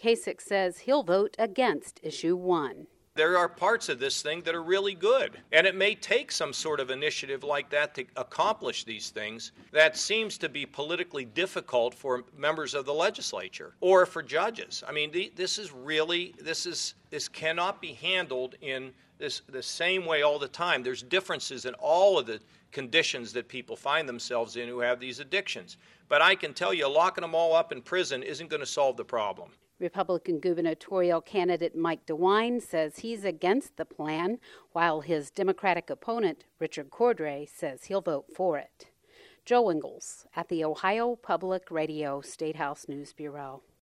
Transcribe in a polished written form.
Kasich says he'll vote against Issue 1. There are parts of this thing that are really good, and it may take some sort of initiative like that to accomplish these things that seems to be politically difficult for members of the legislature or for judges. I mean, this cannot be handled in the same way all the time. There's differences in all of the conditions that people find themselves in who have these addictions. But I can tell you, locking them all up in prison isn't going to solve the problem. Republican gubernatorial candidate Mike DeWine says he's against the plan, while his Democratic opponent, Richard Cordray, says he'll vote for it. Joe Ingles at the Ohio Public Radio State House News Bureau.